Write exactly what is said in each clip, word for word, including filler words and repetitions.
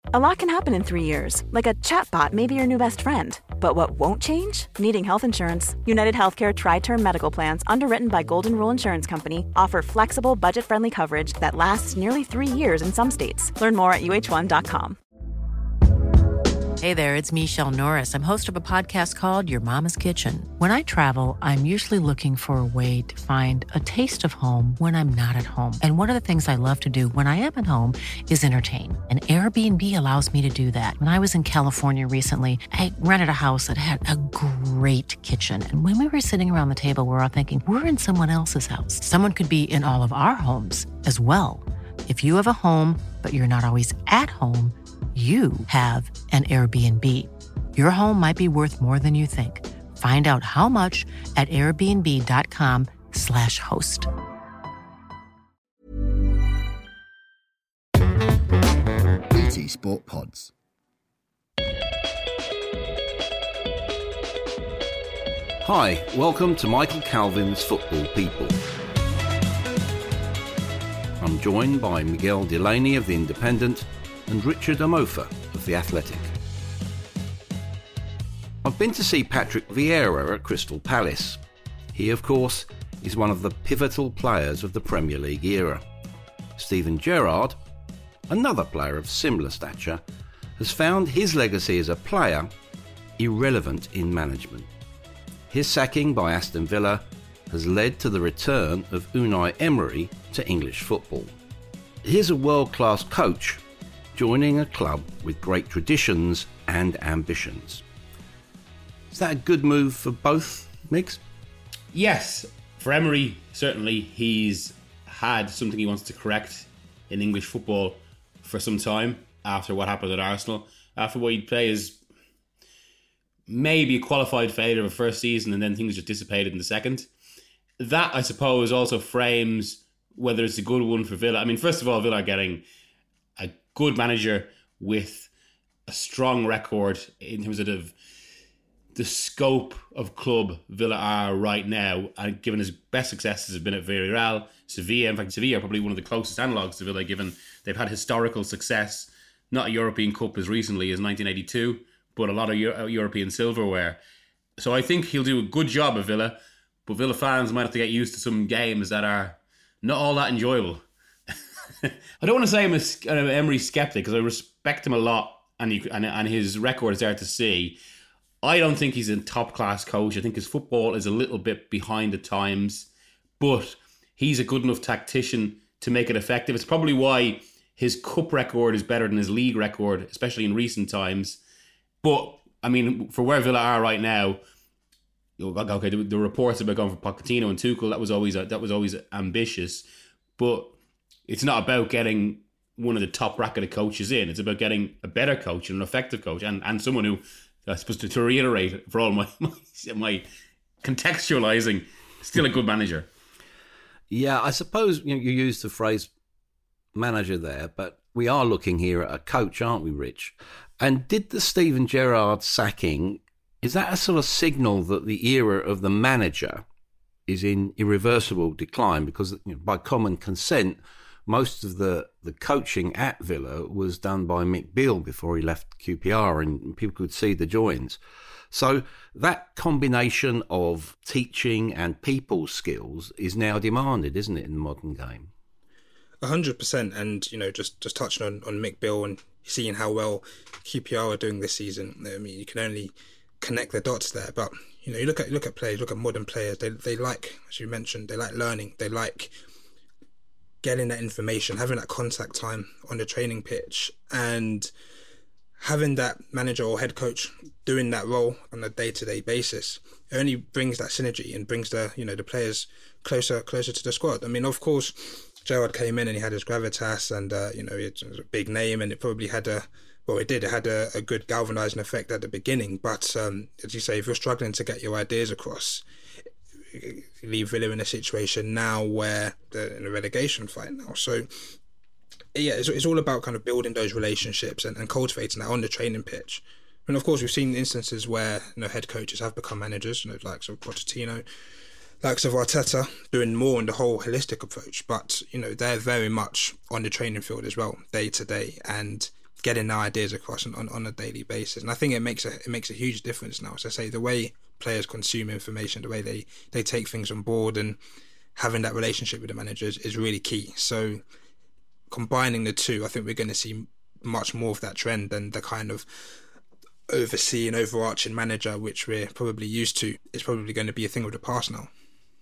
A lot can happen in three years, like a chatbot may be your new best friend. But what won't change? Needing health insurance. United Healthcare Tri-Term Medical Plans, underwritten by Golden Rule Insurance Company, offer flexible, budget-friendly coverage that lasts nearly three years in some states. Learn more at U H one dot com. Hey there, it's Michelle Norris. I'm host of a podcast called Your Mama's Kitchen. When I travel, I'm usually looking for a way to find a taste of home when I'm not at home. And one of the things I love to do when I am at home is entertain. And Airbnb allows me to do that. When I was in California recently, I rented a house that had a great kitchen. And when we were sitting around the table, we were all thinking, we're in someone else's house. Someone could be in all of our homes as well. If you have a home, but you're not always at home, you have an Airbnb. Your home might be worth more than you think. Find out how much at airbnb.com slash host. B T Sport Pods. Hi, welcome to Michael Calvin's Football People. I'm joined by Miguel Delaney of The Independent and Richard Amofa of The Athletic. I've been to see Patrick Vieira at Crystal Palace. He, of course, is one of the pivotal players of the Premier League era. Steven Gerrard, another player of similar stature, has found his legacy as a player irrelevant in management. His sacking by Aston Villa has led to the return of Unai Emery to English football. Here's a world-class coach joining a club with great traditions and ambitions. Is that a good move for both, Migs? Yes, for Emery, certainly. He's had something he wants to correct in English football for some time after what happened at Arsenal. After what he'd play is maybe a qualified failure of a first season and then things just dissipated in the second. That, I suppose, also frames whether it's a good one for Villa. I mean, first of all, Villa are getting a good manager with a strong record in terms of the, the scope of club Villa are right now, and given his best successes have been at Villarreal, Sevilla. In fact, Sevilla are probably one of the closest analogues to Villa, given they've had historical success, not a European Cup as recently as nineteen eighty-two, but a lot of Euro- European silverware. So I think he'll do a good job at Villa, but Villa fans might have to get used to some games that are not all that enjoyable. I don't want to say I'm a, an Emery skeptic, because I respect him a lot, and, he, and and his record is there to see. I don't think he's a top-class coach. I think his football is a little bit behind the times, but he's a good enough tactician to make it effective. It's probably why his cup record is better than his league record, especially in recent times. But, I mean, for where Villa are right now, okay, the, the reports about going for Pochettino and Tuchel, that was always that was always ambitious, but it's not about getting one of the top bracket of coaches in. It's about getting a better coach and an effective coach, and, and someone who, I suppose, to, to reiterate for all my, my my contextualising, still a good manager. Yeah, I suppose you know, you used the phrase manager there, but we are looking here at a coach, aren't we, Rich? And did the Steven Gerrard sacking, is that a sort of signal that the era of the manager is in irreversible decline? Because you know, by common consent, most of the, the coaching at Villa was done by Mick Beale before he left Q P R, and people could see the joins. So that combination of teaching and people skills is now demanded, isn't it, in the modern game? A hundred percent. And, you know, just, just touching on, on Mick Beale and seeing how well Q P R are doing this season, I mean, you can only connect the dots there. But, you know, you look at, you look at players, look at modern players, they, they like, as you mentioned, they like learning, they like getting that information, having that contact time on the training pitch, and having that manager or head coach doing that role on a day-to-day basis. It only brings that synergy and brings the, you know, the players closer closer to the squad. I mean, of course, Gerrard came in and he had his gravitas, and uh, you know, it was a big name, and it probably had a well, it did. It had a, a good galvanising effect at the beginning. But um, as you say, if you're struggling to get your ideas across, leave Villa in a situation now where they're in a relegation fight now. So yeah, it's, it's all about kind of building those relationships and, and cultivating that on the training pitch. And of course, we've seen instances where, you know, head coaches have become managers, you know, likes of Pochettino, likes of Arteta, doing more on the whole holistic approach. But, you know, they're very much on the training field as well, day to day. And getting their ideas across on, on, on a daily basis. And I think it makes a it makes a huge difference now. As I say, the way players consume information, the way they, they take things on board, and having that relationship with the managers is really key. So combining the two, I think we're going to see much more of that trend than the kind of overseeing, overarching manager which we're probably used to. It's probably going to be a thing of the past now.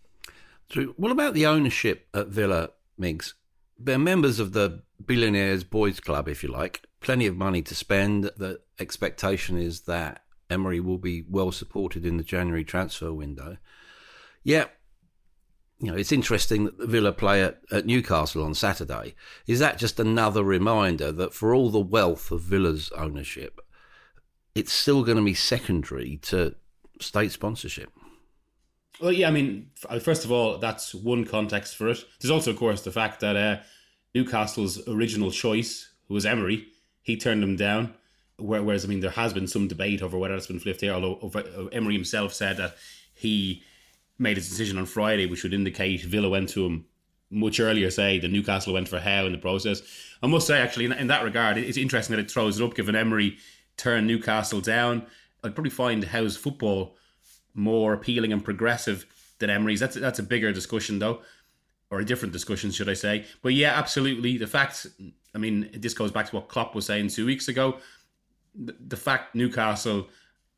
So what about the ownership at Villa, Miggs? They're members of the billionaires' boys club, if you like. Plenty of money to spend. The expectation is that Emery will be well supported in the January transfer window. Yeah, you know, it's interesting that the Villa play at, at Newcastle on Saturday. Is that just another reminder that for all the wealth of Villa's ownership, it's still going to be secondary to state sponsorship? Well, yeah, I mean, first of all, that's one context for it. There's also, of course, the fact that uh, Newcastle's original choice was Emery. He turned them down. Whereas, I mean, there has been some debate over whether that's been flipped here, although Emery himself said that he made his decision on Friday, which would indicate Villa went to him much earlier, say, than Newcastle went for Howe in the process. I must say, actually, in, in that regard, it's interesting that it throws it up, given Emery turned Newcastle down. I'd probably find Howe's football more appealing and progressive than Emery's. That's that's a bigger discussion, though, or a different discussion, should I say. But yeah, absolutely. The fact, I mean, this goes back to what Klopp was saying two weeks ago. The, the fact Newcastle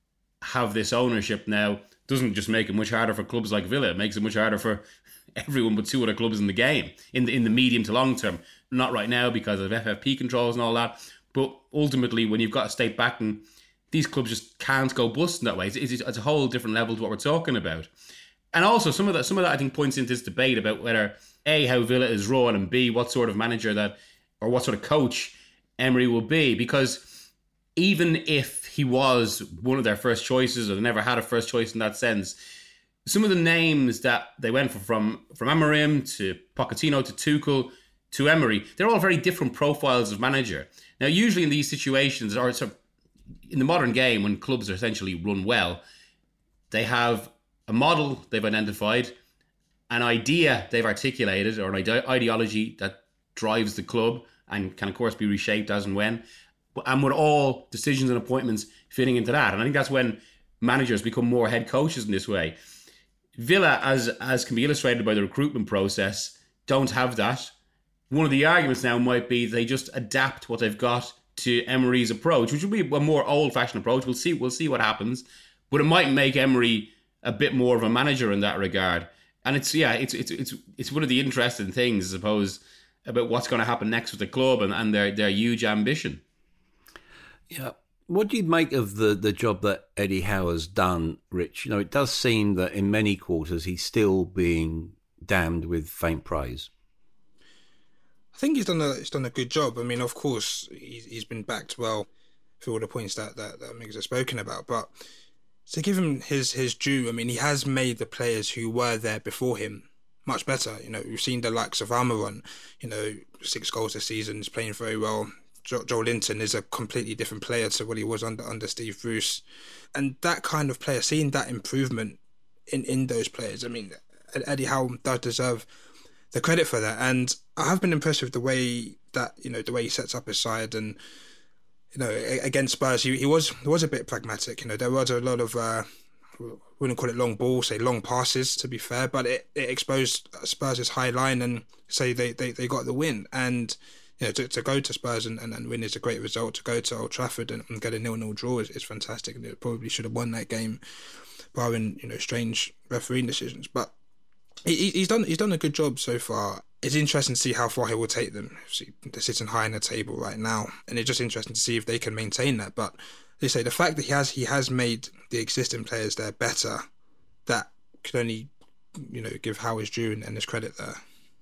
have this ownership now doesn't just make it much harder for clubs like Villa. It makes it much harder for everyone but two other clubs in the game, in the, in the medium to long term. Not right now because of F F P controls and all that. But ultimately, when you've got a state backing, these clubs just can't go bust in that way. It's, it's, it's a whole different level to what we're talking about. And also, some of that, some of that I think points into this debate about whether A, how Villa is run, and B, what sort of manager that, or what sort of coach Emery will be. Because even if he was one of their first choices, or they never had a first choice in that sense, some of the names that they went for, from from Amorim to Pochettino to Tuchel to Emery, they're all very different profiles of manager. Now, usually in these situations, or sort of in the modern game, when clubs are essentially run well, they have a model they've identified, an idea they've articulated, or an ide- ideology that drives the club and can, of course, be reshaped as and when, and with all decisions and appointments fitting into that. And I think that's when managers become more head coaches in this way. Villa, as as can be illustrated by the recruitment process, don't have that. One of the arguments now might be they just adapt what they've got to Emery's approach, which will be a more old-fashioned approach. We'll see. We'll see what happens, but it might make Emery a bit more of a manager in that regard. And it's yeah, it's it's it's it's one of the interesting things, I suppose, about what's going to happen next with the club and, and their their huge ambition. Yeah. What do you make of the, the job that Eddie Howe has done, Rich? You know, it does seem that in many quarters he's still being damned with faint praise. I think he's done a he's done a good job. I mean, of course, he's, he's been backed well for all the points that that, that Miggs has spoken about. But to give him his his due, I mean, he has made the players who were there before him much better. You know, we've seen the likes of Almiron, you know, six goals this season, he's playing very well. Joel Linton is a completely different player to what he was under under Steve Bruce. And that kind of player, seeing that improvement in, in those players, I mean, Eddie Howe does deserve the credit for that. And I have been impressed with the way that, you know, the way he sets up his side. And, you know, against Spurs, he, he was he was a bit pragmatic. You know, there was a lot of, uh, wouldn't call it long balls, say long passes, to be fair, but it, it exposed Spurs' high line and say they, they, they got the win. And you know, to, to go to Spurs and, and, and win is a great result. To go to Old Trafford and, and get a nil-nil draw is, is fantastic. And it probably should have won that game, barring, you know, strange refereeing decisions. But he, he's done he's done a good job so far. It's interesting to see how far he will take them. See, they're sitting high in the table right now, and it's just interesting to see if they can maintain that. But they say the fact that he has he has made the existing players there better, that could only, you know, give Howe his due and, and his credit there.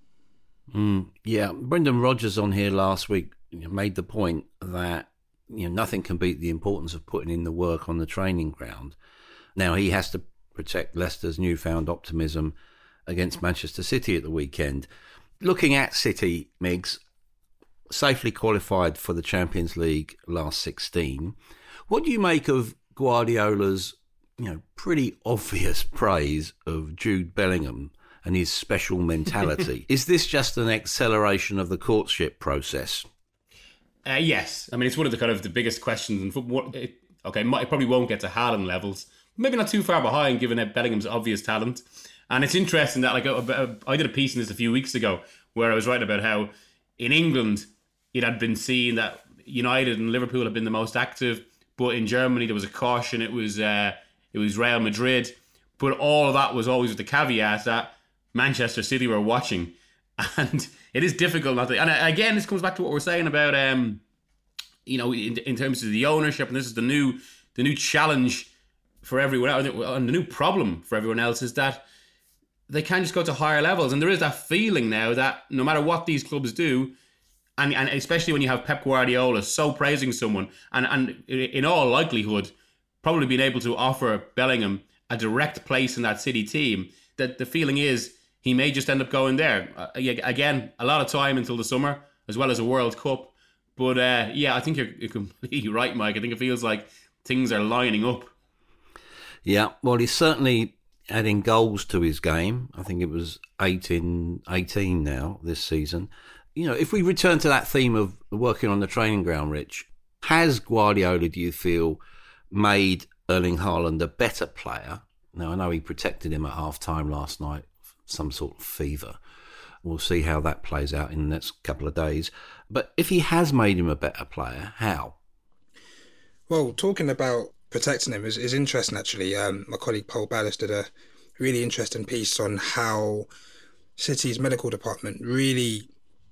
Mm, yeah, Brendan Rodgers on here last week, you know, made the point that, you know, nothing can beat the importance of putting in the work on the training ground. Now he has to protect Leicester's newfound optimism against Manchester City at the weekend. Looking at City, Miggs, safely qualified for the Champions League last sixteen. What do you make of Guardiola's, you know, pretty obvious praise of Jude Bellingham and his special mentality? Is this just an acceleration of the courtship process? Uh, yes. I mean, it's one of the kind of the biggest questions in football. It, okay, it probably won't get to Haaland levels. Maybe not too far behind, given Bellingham's obvious talent. And it's interesting that, like, I did a piece on this a few weeks ago where I was writing about how in England it had been seen that United and Liverpool had been the most active, but in Germany there was a caution. It was uh, it was Real Madrid, but all of that was always with the caveat that Manchester City were watching, and it is difficult not to. And again, this comes back to what we're saying about, um, you know, in, in terms of the ownership, and this is the new the new challenge for everyone else, and the new problem for everyone else is that they can't just go to higher levels, and there is that feeling now that no matter what these clubs do. And and especially when you have Pep Guardiola so praising someone, and, and in all likelihood, probably being able to offer Bellingham a direct place in that City team, that the feeling is he may just end up going there. Uh, again, a lot of time until the summer, as well as a World Cup. But uh, yeah, I think you're, you're completely right, Mike. I think it feels like things are lining up. Yeah, well, he's certainly adding goals to his game. I think it was eighteen, eighteen now this season. You know, if we return to that theme of working on the training ground, Rich, has Guardiola, do you feel, made Erling Haaland a better player? Now, I know he protected him at half-time last night, some sort of fever. We'll see how that plays out in the next couple of days. But if he has made him a better player, how? Well, talking about protecting him is, is interesting, actually. Um, my colleague Paul Ballas did a really interesting piece on how City's medical department really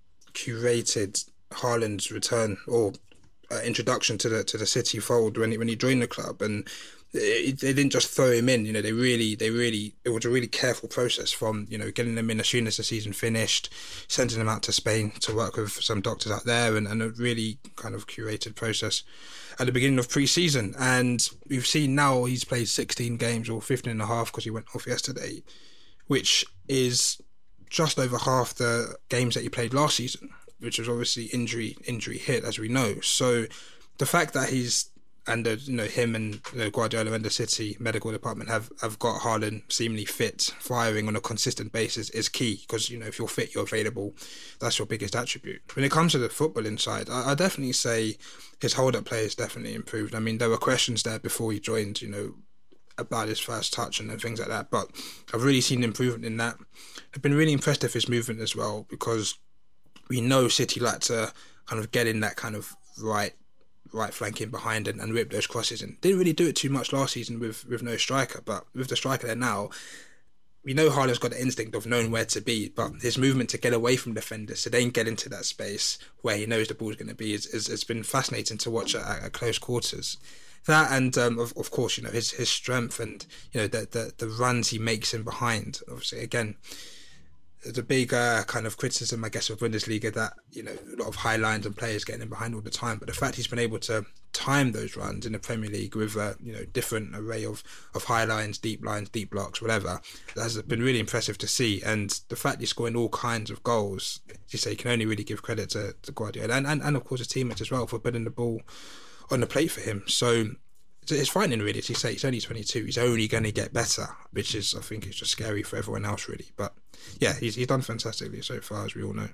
curated Haaland's return or uh, introduction to the to the City fold when he, when he joined the club, and it, they didn't just throw him in. You know, they really they really it was a really careful process from, you know, getting him in as soon as the season finished, sending him out to Spain to work with some doctors out there, and, and a really kind of curated process at the beginning of pre-season. And we've seen now he's played sixteen games, or fifteen and a half because he went off yesterday, which is just over half the games that he played last season, which was obviously injury injury hit, as we know. So the fact that he's and uh, you know him and you know, Guardiola and the City medical department have, have got Haaland seemingly fit, firing on a consistent basis is key, because you know if you're fit, you're available. That's your biggest attribute. When it comes to the footballing side, I, I definitely say his hold-up play has definitely improved. I mean, there were questions there before he joined, you know, about his first touch and things like that, but I've really seen improvement in that. I've been really impressed with his movement as well, because we know City like to kind of get in that kind of right right flanking behind and, and rip those crosses, and didn't really do it too much last season with, with no striker, but with the striker there now, we know Haaland's got the instinct of knowing where to be, but his movement to get away from defenders to then get into that space where he knows the ball's going to be is, is, it's been fascinating to watch at, at close quarters. That and um, of, of course, you know, his his strength and you know the the, the runs he makes in behind. Obviously, again, the big uh, kind of criticism, I guess, of Bundesliga that you know a lot of high lines and players getting in behind all the time. But the fact he's been able to time those runs in the Premier League with a you know different array of of high lines, deep lines, deep blocks, whatever, has been really impressive to see. And the fact he's scoring all kinds of goals, as you say, you can only really give credit to, to Guardiola and, and and of course his teammates as well for putting the ball on the plate for him. So it's frightening, really, as you say. He's only twenty-two. He's only going to get better, which is, I think, is just scary for everyone else, really. But yeah, he's he's done fantastically so far, as we all know.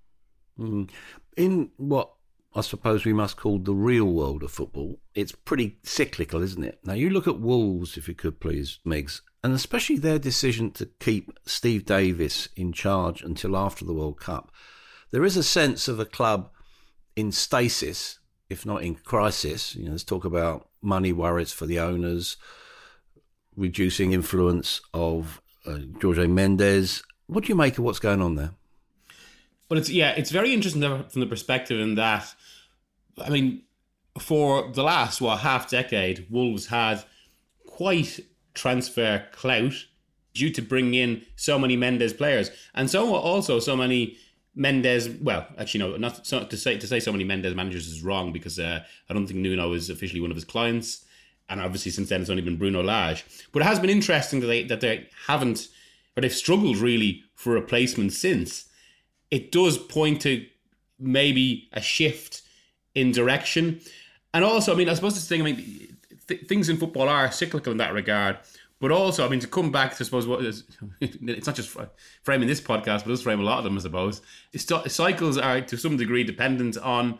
Mm. In what I suppose we must call the real world of football, it's pretty cyclical, isn't it? Now, you look at Wolves, if you could please, Megs, and especially their decision to keep Steve Davis in charge until after the World Cup. There is a sense of a club in stasis, if not in crisis. You know, let's talk about money worries for the owners, reducing influence of uh, Jorge Mendes. What do you make of what's going on there? Well, it's yeah, it's very interesting from the perspective in that, I mean, for the last, what, half decade, Wolves had quite transfer clout due to bringing in so many Mendes players. And so also so many Mendes, well, actually, no, not so, to say to say so many Mendes managers is wrong, because uh, I don't think Nuno is officially one of his clients, and obviously since then it's only been Bruno Lage. But it has been interesting that they that they haven't, or they've struggled really for replacements since. It does point to maybe a shift in direction, and also, I mean, I suppose this thing, I mean, th- things in football are cyclical in that regard. But also, I mean, to come back to, I suppose, what is, it's not just framing this podcast, but it does frame a lot of them, I suppose. It's, cycles are, to some degree, dependent on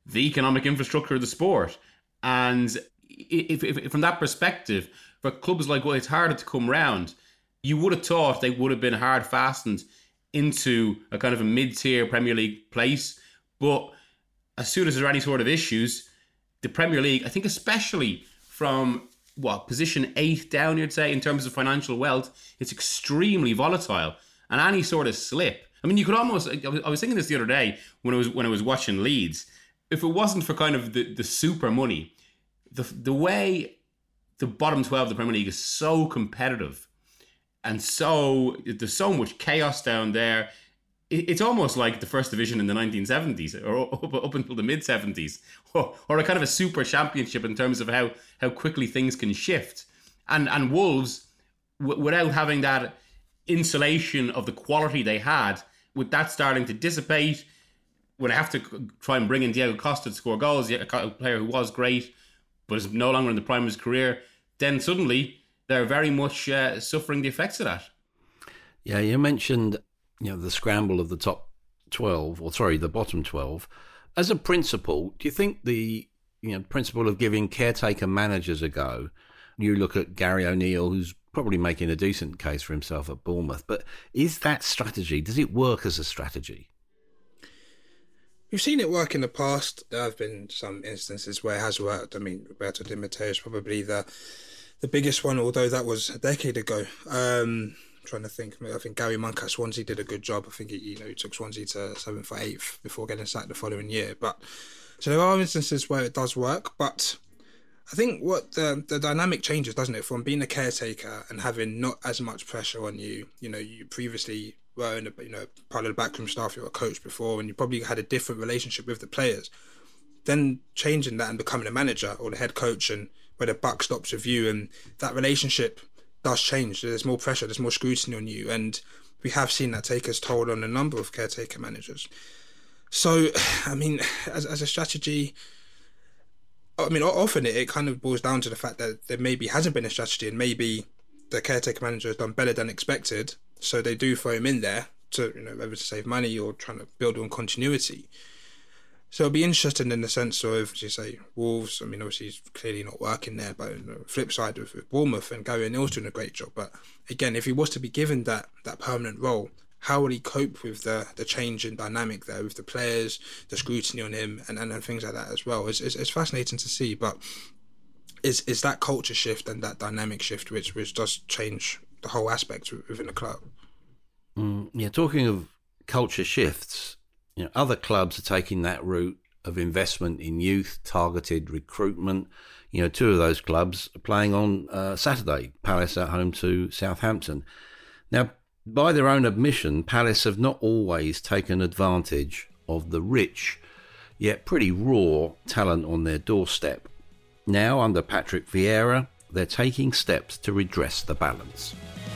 the economic infrastructure of the sport. And if, if, if from that perspective, for clubs like, well, it's harder to come round, you would have thought they would have been hard fastened into a kind of a mid-tier Premier League place. But as soon as there are any sort of issues, the Premier League, I think especially from what position eight down, you'd say, in terms of financial wealth, it's extremely volatile. And any sort of slip, I mean, you could almost, I was thinking this the other day when I was when I was watching Leeds, if it wasn't for kind of the, the super money, the the way the bottom twelve of the Premier League is so competitive and so, there's so much chaos down there. It's almost like the first division in the nineteen seventies or up, up until the mid seventies, or, or a kind of a super championship in terms of how, how quickly things can shift. And and Wolves, w- without having that insulation of the quality they had, with that starting to dissipate, when I have to try and bring in Diego Costa to score goals, a player who was great but is no longer in the prime of his career, then suddenly they're very much uh, suffering the effects of that. Yeah, you mentioned, you know, the scramble of the top twelve, or sorry, the bottom twelve. As a principle, do you think the you know principle of giving caretaker managers a go? You look at Gary O'Neill, who's probably making a decent case for himself at Bournemouth, but is that strategy? Does it work as a strategy? We've seen it work in the past. There have been some instances where it has worked. I mean, Roberto Di Matteo is probably the the biggest one, although that was a decade ago. Um, I'm trying to think. I think Gary Monk at Swansea did a good job. I think he, you know, he took Swansea to seventh or eighth before getting sacked the following year. But so there are instances where it does work, but I think what the the dynamic changes, doesn't it, from being a caretaker and having not as much pressure on you. You know, you previously were in a, you know, part of the backroom staff, you were a coach before, and you probably had a different relationship with the players. Then changing that and becoming a manager or the head coach, and where the buck stops with you, and that relationship does change. There's more pressure, there's more scrutiny on you, and we have seen that take its toll on a number of caretaker managers. So, I mean, as as a strategy, I mean, often it, it kind of boils down to the fact that there maybe hasn't been a strategy, and maybe the caretaker manager has done better than expected, so they do throw him in there to, you know, whether to save money or trying to build on continuity. So it'll be interesting in the sense of, as you say, Wolves. I mean, obviously he's clearly not working there, but on the flip side with, with Bournemouth, and Gary O'Neill's doing a great job. But again, if he was to be given that that permanent role, how will he cope with the the change in dynamic there with the players, the scrutiny on him, and, and, and things like that as well? It's, it's it's fascinating to see, but is is that culture shift and that dynamic shift which which does change the whole aspect within the club. Mm, yeah, talking of culture shifts, you know, other clubs are taking that route of investment in youth, targeted recruitment. You know, two of those clubs are playing on uh, Saturday, Palace at home to Southampton. Now, by their own admission, Palace have not always taken advantage of the rich, yet pretty raw talent on their doorstep. Now, under Patrick Vieira, they're taking steps to redress the balance.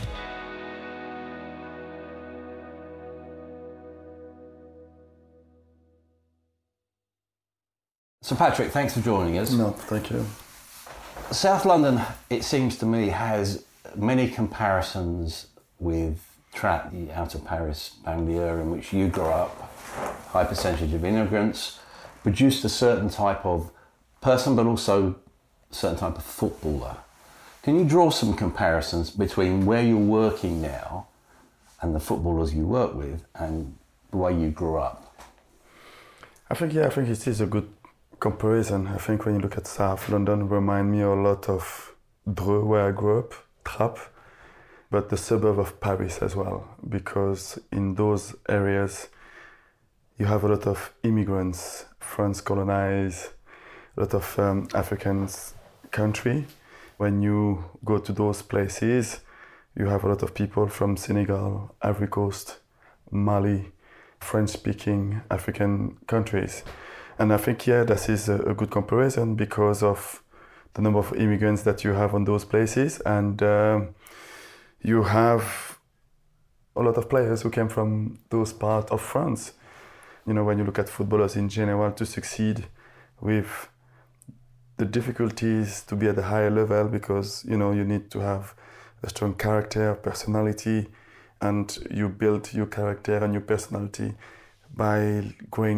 So Patrick, thanks for joining us. No, thank you. South London, it seems to me, has many comparisons with Trappes, the outer Paris banlieue in which you grew up, high percentage of immigrants, produced a certain type of person, but also a certain type of footballer. Can you draw some comparisons between where you're working now and the footballers you work with and the way you grew up? I think, yeah, I think it is a good comparison. I think when you look at South London, remind me a lot of Dreux, where I grew up, Trappes, but the suburb of Paris as well, because in those areas you have a lot of immigrants, France colonized, a lot of um, Africans country. When you go to those places, you have a lot of people from Senegal, Ivory Coast, Mali, French-speaking African countries. And I think, yeah, this is a, a good comparison because of the number of immigrants that you have on those places. And uh, you have a lot of players who came from those parts of France. You know, when you look at footballers in general, to succeed with the difficulties to be at a higher level, because, you know, you need to have a strong character, personality, and you build your character and your personality by growing up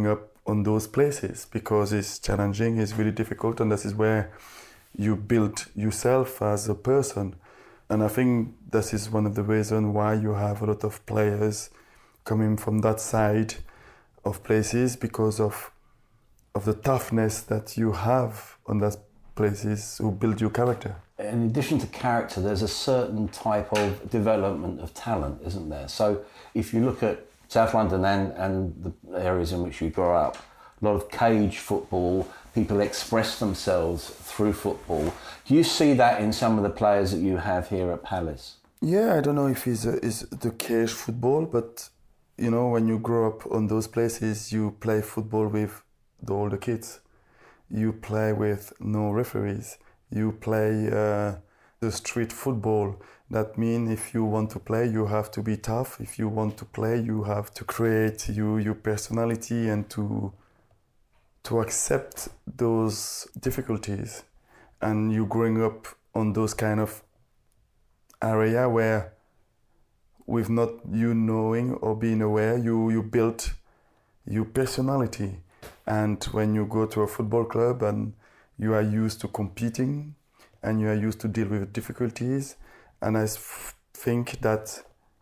on those places because it's challenging, it's really difficult, and this is where you build yourself as a person. And I think this is one of the reasons why you have a lot of players coming from that side of places, because of of the toughness that you have on those places who build your character. In addition to character, there's a certain type of development of talent, isn't there? So if you look at South London and, and the areas in which you grew up, a lot of cage football, people express themselves through football. Do you see that in some of the players that you have here at Palace? Yeah, I don't know if it's, a, it's the cage football, but you know, when you grow up on those places, you play football with the older kids. You play with no referees. You play uh, the street football. That means if you want to play, you have to be tough. If you want to play, you have to create you, your personality and to to accept those difficulties. And you growing up on those kind of area where with not you knowing or being aware, you, you build your personality. And when you go to a football club and you are used to competing and you are used to deal with difficulties, and I f- think that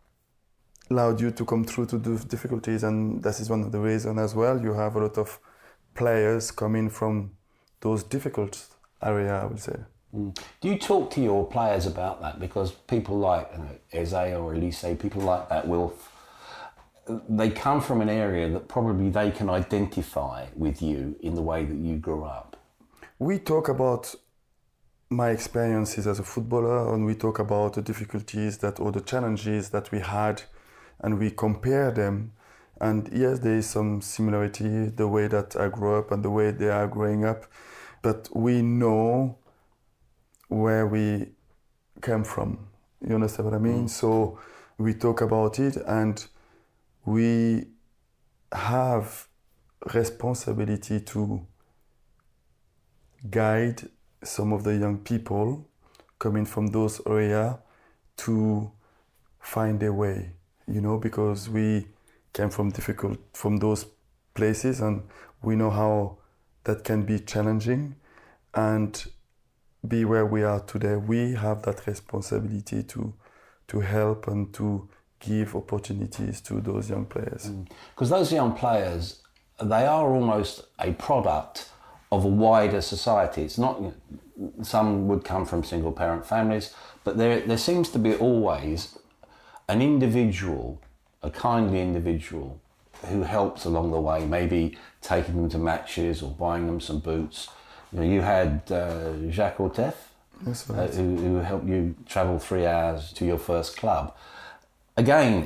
allowed you to come through to those difficulties, and this is one of the reasons as well. You have a lot of players coming from those difficult areas, I would say. Mm. Do you talk to your players about that? Because people like you know, Eze or Elise, people like that will... they come from an area that probably they can identify with you in the way that you grew up. We talk about my experiences as a footballer, and we talk about the difficulties that or the challenges that we had, and we compare them. And yes, there is some similarity, the way that I grew up and the way they are growing up, but we know where we came from. You understand what I mean? Mm. So we talk about it, and we have responsibility to guide some of the young people coming from those areas to find their way, you know, because we came from difficult, from those places, and we know how that can be challenging, and be where we are today. We have that responsibility to to help and to give opportunities to those young players. Because mm. those young players, they are almost a product of a wider society. It's not, some would come from single parent families, but there there seems to be always an individual, a kindly individual who helps along the way, maybe taking them to matches or buying them some boots. You know, you had uh, Jacques Ortef, yes, uh, who, who helped you travel three hours to your first club. Again,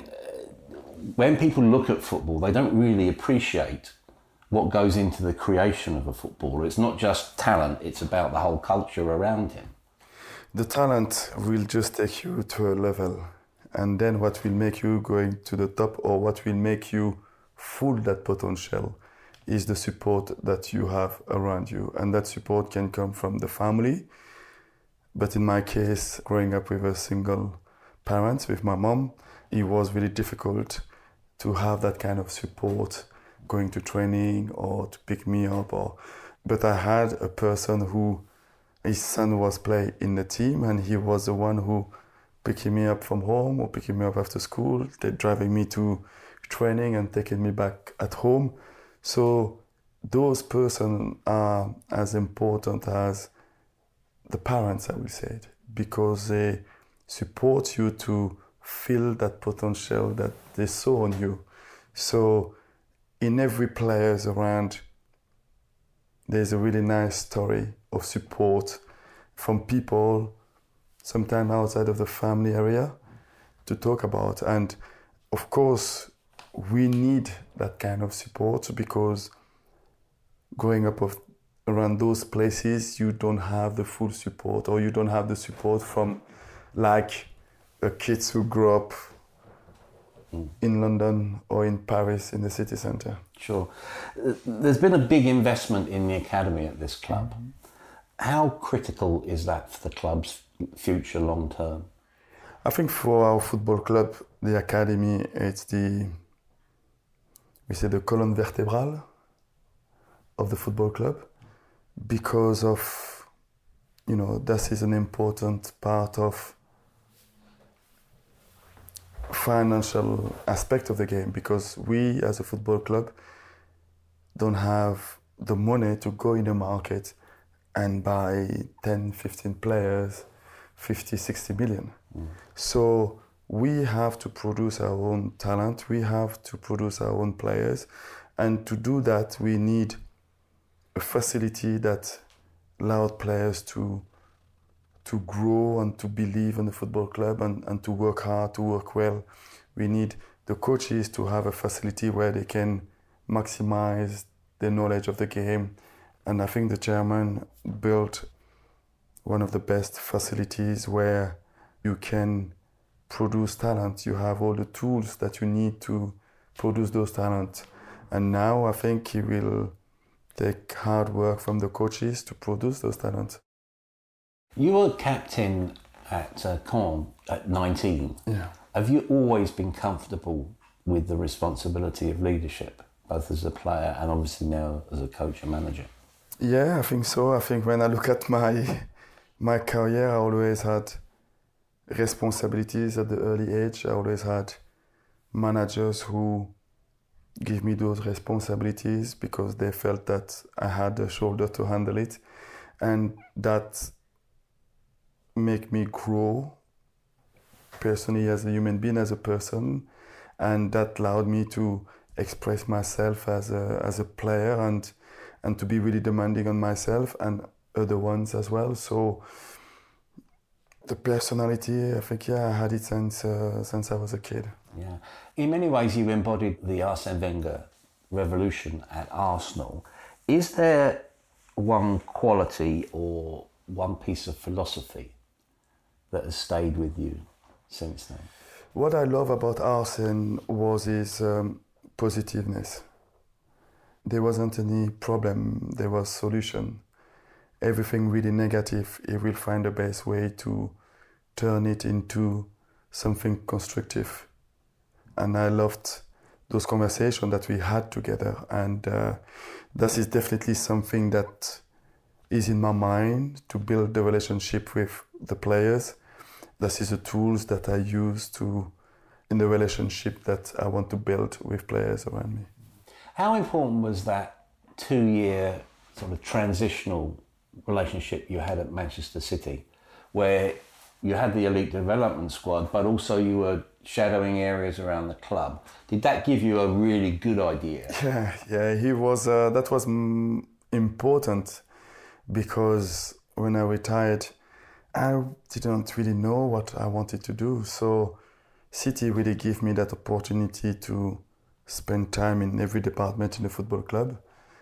when people look at football, they don't really appreciate what goes into the creation of a footballer. It's not just talent, it's about the whole culture around him. The talent will just take you to a level, and then what will make you going to the top, or what will make you full that potential, is the support that you have around you. And that support can come from the family. But in my case, growing up with a single parent, with my mom, it was really difficult to have that kind of support going to training or to pick me up. Or, but I had a person who, his son was playing in the team, and he was the one who picking me up from home or picking me up after school, they driving me to training and taking me back at home. So those persons are as important as the parents, I will say it, because they support you to feel that potential that they saw on you. So in every players around, there's a really nice story of support from people, sometimes outside of the family area, to talk about. And of course, we need that kind of support, because growing up of, around those places, you don't have the full support, or you don't have the support from like uh, kids who grew up mm. in London or in Paris in the city centre. Sure. There's been a big investment in the academy at this club. Mm-hmm. How critical is that for the club's future long term? I think for our football club, the academy, it's the, we say the column vertebrale of the football club because of, you know, this is an important part of financial aspect of the game, because we as a football club don't have the money to go in the market and buy ten, fifteen players, fifty, sixty million. Mm. So we have to produce our own talent, we have to produce our own players, and to do that we need a facility that allows players to to grow and to believe in the football club and, and to work hard, to work well. We need the coaches to have a facility where they can maximize the knowledge of the game. And I think the chairman built one of the best facilities where you can produce talent. You have all the tools that you need to produce those talents. And now I think he will take hard work from the coaches to produce those talents. You were captain at uh, Caen at nineteen. Yeah. Have you always been comfortable with the responsibility of leadership, both as a player and obviously now as a coach and manager? Yeah, I think so. I think when I look at my my career, I always had responsibilities at the early age. I always had managers who give me those responsibilities because they felt that I had the shoulder to handle it, and that make me grow personally as a human being, as a person, and that allowed me to express myself as a as a player and and to be really demanding on myself and other ones as well. So the personality, I think, yeah, I had it since uh, since I was a kid. Yeah, in many ways you embodied the Arsene Wenger revolution at Arsenal. Is there one quality or one piece of philosophy that has stayed with you since then? What I love about Arsene was his um, positiveness. There wasn't any problem, there was solution. Everything really negative, he will find the best way to turn it into something constructive. And I loved those conversations that we had together. And uh, that is definitely something that is in my mind, to build the relationship with the players. This is the tools that I use to in the relationship that I want to build with players around me. How important was that two-year sort of transitional relationship you had at Manchester City, where you had the elite development squad, but also you were shadowing areas around the club? Did that give you a really good idea? Yeah, yeah, he was. Uh, that was mm, important, because when I retired, I didn't really know what I wanted to do. So City really gave me that opportunity to spend time in every department in the football club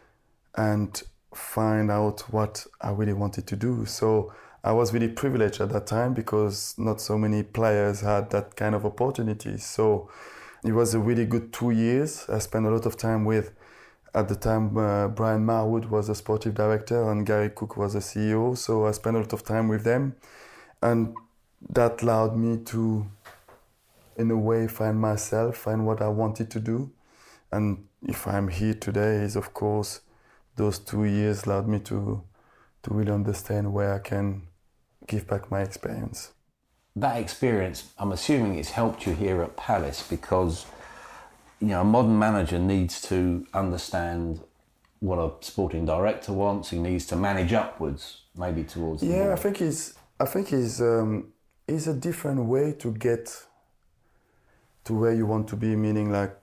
and find out what I really wanted to do. So I was really privileged at that time, because not so many players had that kind of opportunity. So it was a really good two years. I spent a lot of time with, at the time, uh, Brian Marwood was the sportive director and Gary Cook was the C E O. So I spent a lot of time with them. And that allowed me to, in a way, find myself, find what I wanted to do. And if I'm here today, is of course, those two years allowed me to, to really understand where I can give back my experience. That experience, I'm assuming it's helped you here at Palace, because you know, a modern manager needs to understand what a sporting director wants. He needs to manage upwards, maybe towards the Yeah, board. I think it's I think it's um, it's a different way to get to where you want to be, meaning like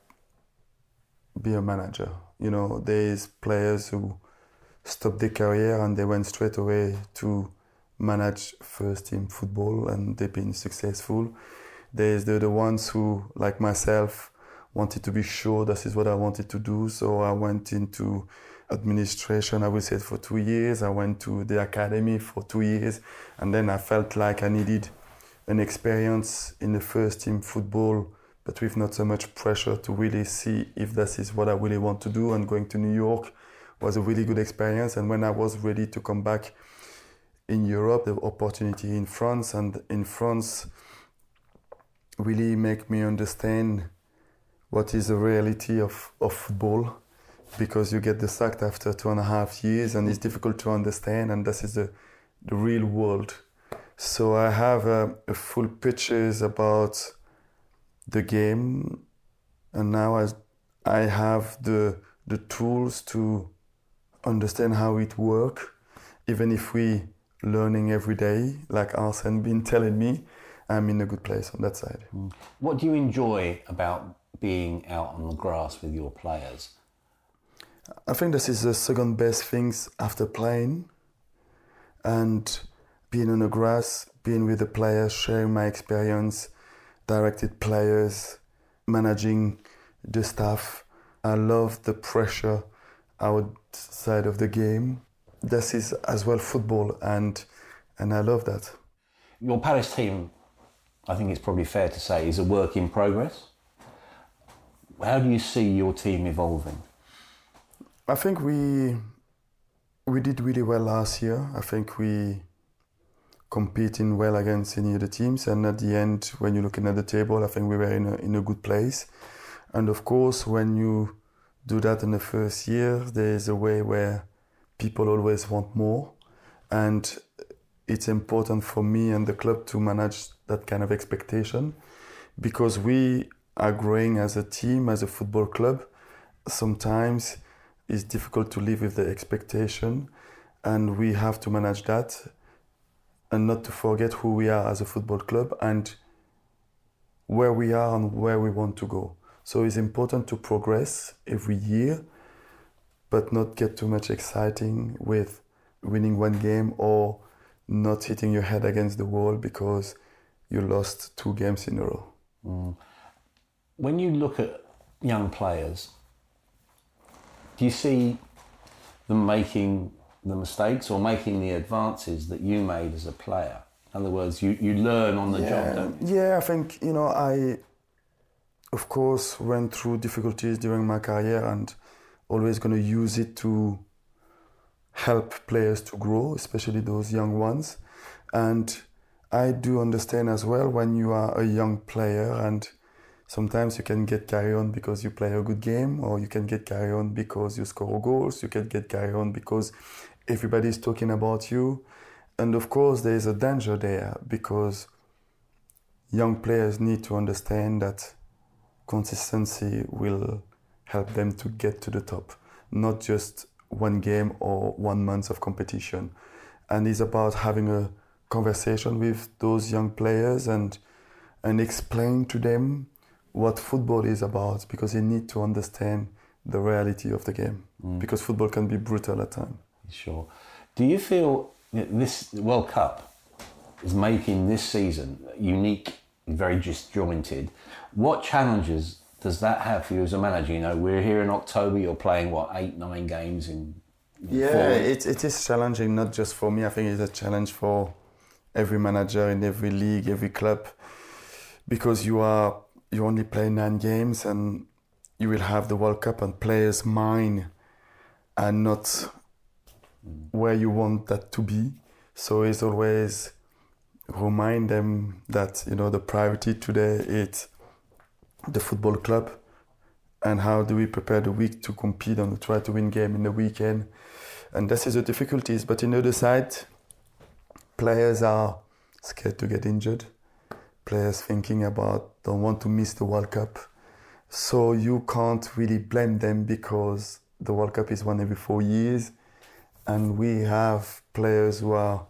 be a manager. You know, there's players who stopped their career and they went straight away to manage first team football and they've been successful. There's the, the ones who, like myself, wanted to be sure this is what I wanted to do. So I went into administration, I would say, for two years. I went to the academy for two years. And then I felt like I needed an experience in the first team football, but with not so much pressure, to really see if this is what I really want to do. And going to New York was a really good experience. And when I was ready to come back in Europe, the opportunity in France, and in France really make me understand what is the reality of, of football, because you get the sacked after two and a half years and it's difficult to understand, and this is the, the real world. So I have a, a full pictures about the game, and now I, I have the the tools to understand how it works, even if we learning every day, like Arsene been telling me, I'm in a good place on that side. Mm. What do you enjoy about being out on the grass with your players? I think this is the second best things after playing, and being on the grass, being with the players, sharing my experience, directed players, managing the staff. I love the pressure outside of the game. This is as well football, and and I love that. Your Paris team, I think it's probably fair to say, is a work in progress. How do you see your team evolving? I think we we did really well last year. I think we competing well against any other teams, and at the end, when you're looking at the table, I think we were in a, in a good place. And of course, when you do that in the first year, there's a way where people always want more, and it's important for me and the club to manage that kind of expectation, because we are growing as a team, as a football club. Sometimes it's difficult to live with the expectation, and we have to manage that and not to forget who we are as a football club and where we are and where we want to go. So it's important to progress every year, but not get too much exciting with winning one game or not hitting your head against the wall because you lost two games in a row. Mm. When you look at young players, do you see them making the mistakes or making the advances that you made as a player? In other words, you, you learn on the yeah, job, don't you? Yeah, I think, you know, I, of course, went through difficulties during my career and always going to use it to help players to grow, especially those young ones. And I do understand as well when you are a young player, and sometimes you can get carried on because you play a good game, or you can get carried on because you score goals, you can get carried on because everybody's talking about you. And of course, there is a danger there because young players need to understand that consistency will help them to get to the top, not just one game or one month of competition. And it's about having a conversation with those young players and and explain to them what football is about, because they need to understand the reality of the game, mm. because football can be brutal at times. Sure. Do you feel that this World Cup is making this season unique, very disjointed? What challenges does that have for you as a manager? You know, we're here in October, you're playing, what, eight, nine games in Yeah, it, it is challenging, not just for me. I think it's a challenge for every manager in every league, every club, because you are you only play nine games and you will have the World Cup, and players' mind are not mm. where you want that to be. So it's always remind them that, you know, the priority today is the football club, and how do we prepare the week to compete and try to win game in the weekend. And this is the difficulties. But on the other side, players are scared to get injured. Players thinking about, don't want to miss the World Cup. So you can't really blame them, because the World Cup is one every four years. And we have players who are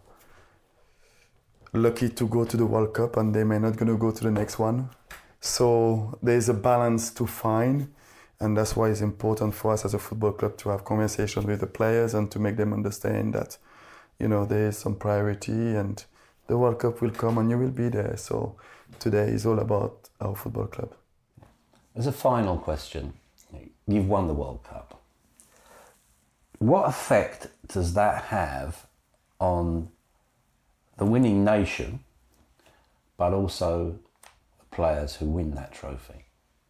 lucky to go to the World Cup and they may not going to go to the next one. So there's a balance to find. And that's why it's important for us as a football club to have conversation with the players and to make them understand that, you know, there is some priority and the World Cup will come and you will be there. So today is all about our football club. As a final question, you've won the World Cup. What effect does that have on the winning nation, but also the players who win that trophy?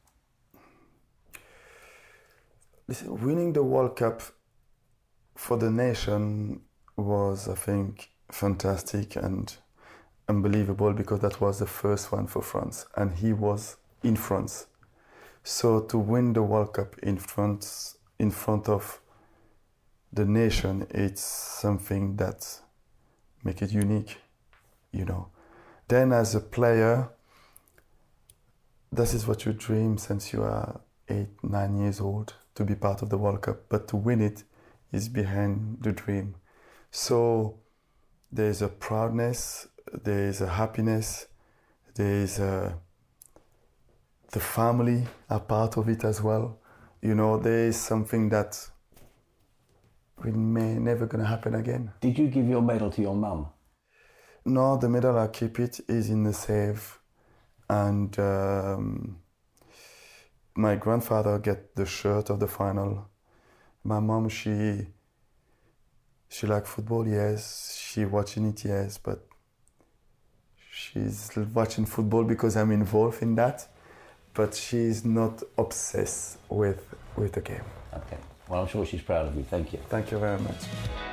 Listen, winning the World Cup for the nation was, I think, fantastic and unbelievable, because that was the first one for France, and he was in France. So to win the World Cup in France, in front of the nation, it's something that make it unique, you know. Then as a player, this is what you dream since you are eight, nine years old, to be part of the World Cup. But to win it is behind the dream. So there's a proudness, there's a happiness, there's a, the family are part of it as well. You know, there is something that we may never gonna happen again. Did you give your medal to your mum? No, the medal I keep it is in the safe. And um, my grandfather get the shirt of the final. My mom, she she like football, yes. She watching it, yes. But she's watching football because I'm involved in that. But she's not obsessed with with the game. Okay. Well, I'm sure she's proud of you. Thank you. Thank you very much.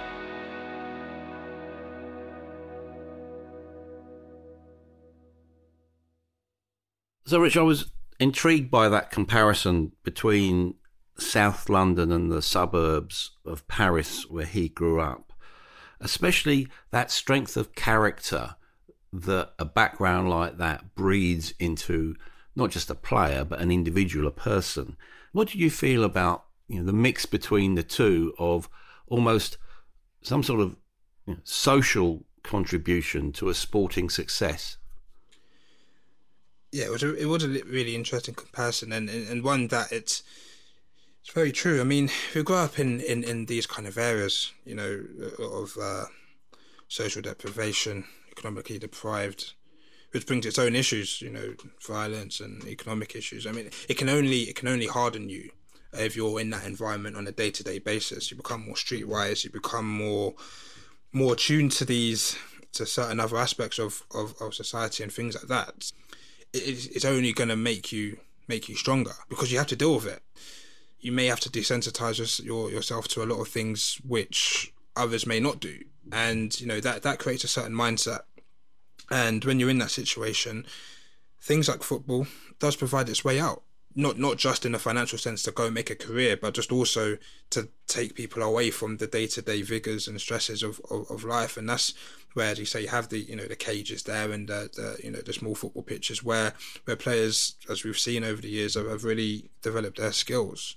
So, Rich, I was intrigued by that comparison between South London and the suburbs of Paris where he grew up, especially that strength of character that a background like that breeds into not just a player, but an individual, a person. What do you feel about, you know, the mix between the two of almost some sort of, you know, social contribution to a sporting success? Yeah, it was a, it was a really interesting comparison, and, and, and one that it's it's very true. I mean, if you grow up in, in, in these kind of areas, you know, of uh, social deprivation, economically deprived, which brings its own issues, you know, violence and economic issues. I mean, it can only it can only harden you if you're in that environment on a day to day basis. You become more streetwise. You become more more attuned to these to certain other aspects of, of, of society and things like that. It's only going to make you make you stronger because you have to deal with it. You may have to desensitize your, yourself to a lot of things which others may not do, and you know that that creates a certain mindset. And when you're in that situation, things like football does provide its way out. Not not just in a financial sense to go and make a career, but just also to take people away from the day-to-day vigors and stresses of, of, of life. And that's where, as you say, you have the you know the cages there and the, the you know the small football pitches where where players, as we've seen over the years, have, have really developed their skills.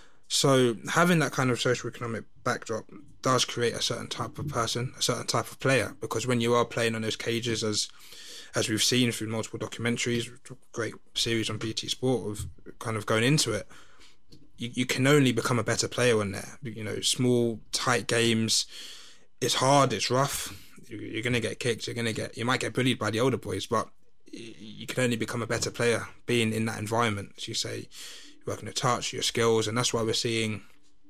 So having that kind of social economic backdrop does create a certain type of person, a certain type of player, because when you are playing on those cages, as as we've seen through multiple documentaries, great series on B T Sport of kind of going into it, you, you can only become a better player on there. You know, small, tight games, it's hard, it's rough. You're going to get kicked, you're going to get, you might get bullied by the older boys, but you can only become a better player being in that environment. As you say, you're working your touch, your skills, and that's why we're seeing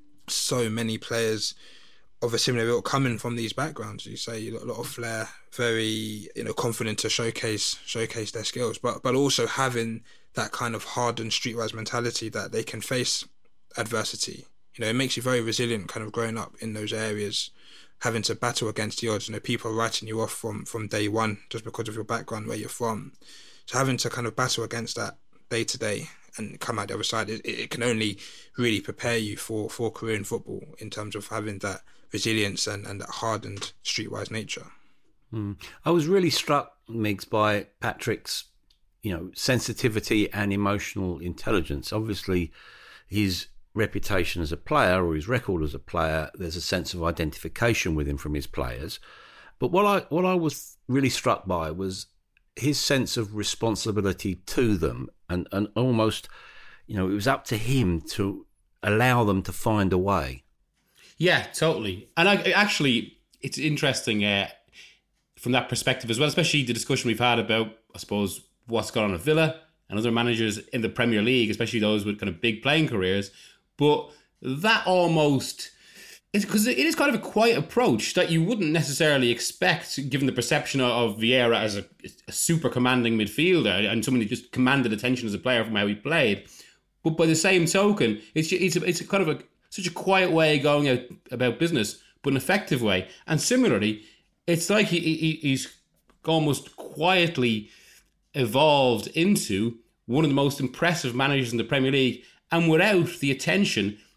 so many players of a similar ilk coming from these backgrounds. You say a lot of flair, very you know confident to showcase showcase their skills, but but also having that kind of hardened streetwise mentality that they can face adversity. You know, it makes you very resilient, kind of growing up in those areas, having to battle against the odds. You know, people writing you off from from day one just because of your background, where you're from. So having to kind of battle against that day to day and come out the other side, it, it can only really prepare you for for a career in football in terms of having that resilience and, and that hardened streetwise nature. Mm. I was really struck, Migs, by Patrick's, you know, sensitivity and emotional intelligence. Obviously, his reputation as a player, or his record as a player, there's a sense of identification with him from his players. But what I what I was really struck by was his sense of responsibility to them, and, and almost, you know, it was up to him to allow them to find a way. Yeah, totally. And I, actually, it's interesting uh, from that perspective as well, especially the discussion we've had about, I suppose, what's gone on at Villa and other managers in the Premier League, especially those with kind of big playing careers. But that almost, because it is kind of a quiet approach that you wouldn't necessarily expect, given the perception of Vieira as a, a super commanding midfielder and someone who just commanded attention as a player from how he played. But by the same token, it's it's a, it's a kind of a such a quiet way of going out about business, but an effective way. And similarly, it's like he, he he's almost quietly evolved into one of the most impressive managers in the Premier League, and without the attention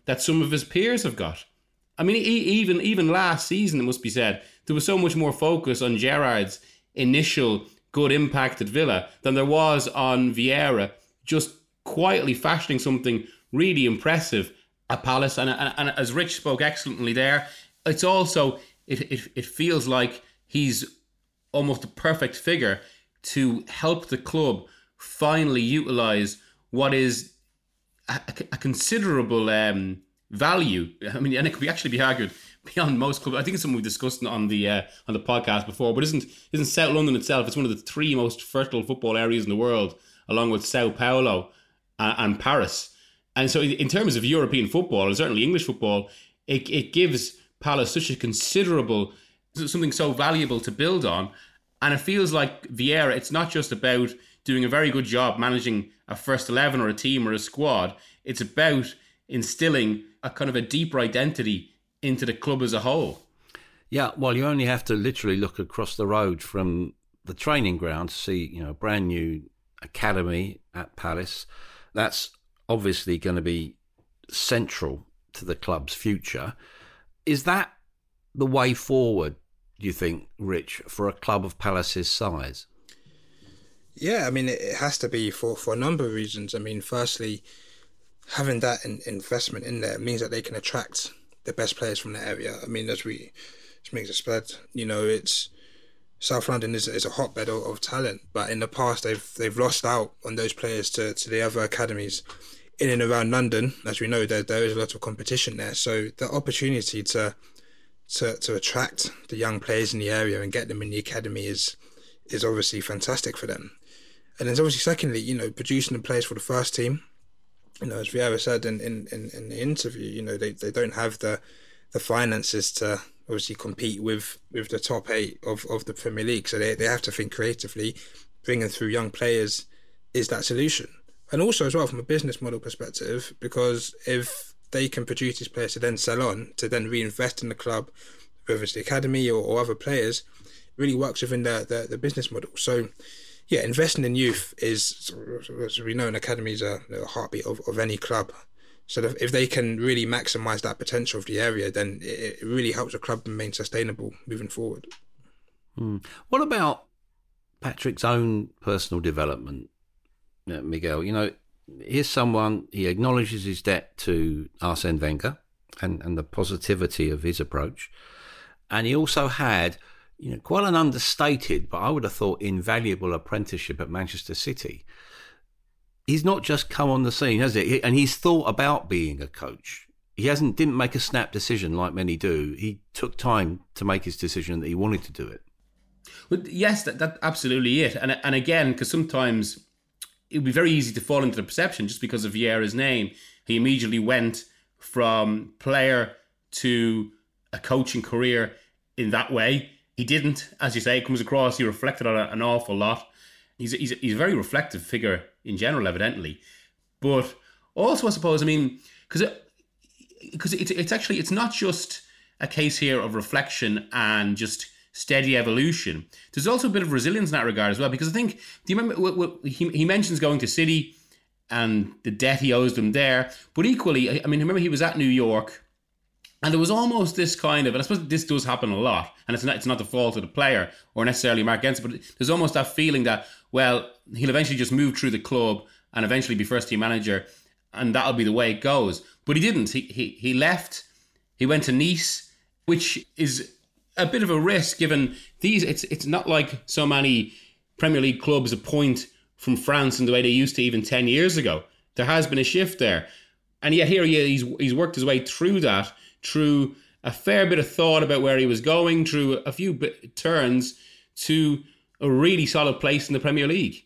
that some of his peers have got. I mean, even even last season, it must be said, there was so much more focus on Gerrard's initial good impact at Villa than there was on Vieira just quietly fashioning something really impressive at Palace. And, and, and as Rich spoke excellently there, it's also, it, it, it feels like he's almost a perfect figure to help the club finally utilise what is a, a considerable um, value. I mean, and it could be actually be argued beyond most clubs. I think it's something we've discussed on the uh, on the podcast before. But isn't isn't South London itself? It's one of the three most fertile football areas in the world, along with Sao Paulo and, and Paris. And so, in terms of European football, and certainly English football, it it gives Palace such a considerable, something so valuable to build on. And it feels like Vieira, it's not just about doing a very good job managing a first eleven or a team or a squad. It's about instilling a kind of a deeper identity into the club as a whole. Yeah, well, you only have to literally look across the road from the training ground to see, you know, a brand new academy at Palace. That's obviously going to be central to the club's future. Is that the way forward, do you think, Rich, for a club of Palace's size? Yeah, I mean, it has to be for, for a number of reasons. I mean, firstly, having that in, investment in there means that they can attract the best players from the area. I mean, as we, as makes us spread, you know, it's South London is, is a hotbed of, of talent, but in the past they've they've lost out on those players to, to the other academies in and around London. As we know, there there is a lot of competition there, so the opportunity to to to attract the young players in the area and get them in the academy is is obviously fantastic for them. And then obviously, secondly, you know, producing the players for the first team. You know, as Vieira said in, in, in, in the interview, you know, they, they don't have the the finances to obviously compete with, with the top eight of, of the Premier League. So they, they have to think creatively. Bringing through young players is that solution. And also as well from a business model perspective, because if they can produce these players to then sell on, to then reinvest in the club, whether it's the academy or, or other players, really works within the, the, the business model. So yeah, investing in youth is, as we know, an academy is a, a heartbeat of, of any club. So that if they can really maximise that potential of the area, then it, it really helps the club remain sustainable moving forward. Hmm. What about Patrick's own personal development, Miguel? You know, here's someone, he acknowledges his debt to Arsene Wenger and, and the positivity of his approach. And he also had, you know, quite an understated, but I would have thought invaluable apprenticeship at Manchester City. He's not just come on the scene, has he? And he's thought about being a coach. He hasn't didn't make a snap decision like many do. He took time to make his decision that he wanted to do it. Well, yes, that, that's absolutely it. And and again, because sometimes it would be very easy to fall into the perception just because of Vieira's name. He immediately went from player to a coaching career in that way. He didn't, as you say, it comes across, he reflected on it an awful lot. He's a, he's, a, he's a very reflective figure in general, evidently. But also, I suppose, I mean, because it, because it, it's actually, it's not just a case here of reflection and just steady evolution. There's also a bit of resilience in that regard as well, because I think, do you remember, what, what, he, he mentions going to City and the debt he owes them there. But equally, I mean, remember he was at New York, and there was almost this kind of, and I suppose this does happen a lot, and it's not, it's not the fault of the player or necessarily Mark Genson, but there's almost that feeling that, well, he'll eventually just move through the club and eventually be first team manager, and that'll be the way it goes. But he didn't. He he he left. He went to Nice, which is a bit of a risk given these. It's it's not like so many Premier League clubs appoint from France in the way they used to even ten years ago. There has been a shift there, and yet here he is, he's he's worked his way through that, through a fair bit of thought about where he was going, through a few bit, turns to a really solid place in the Premier League.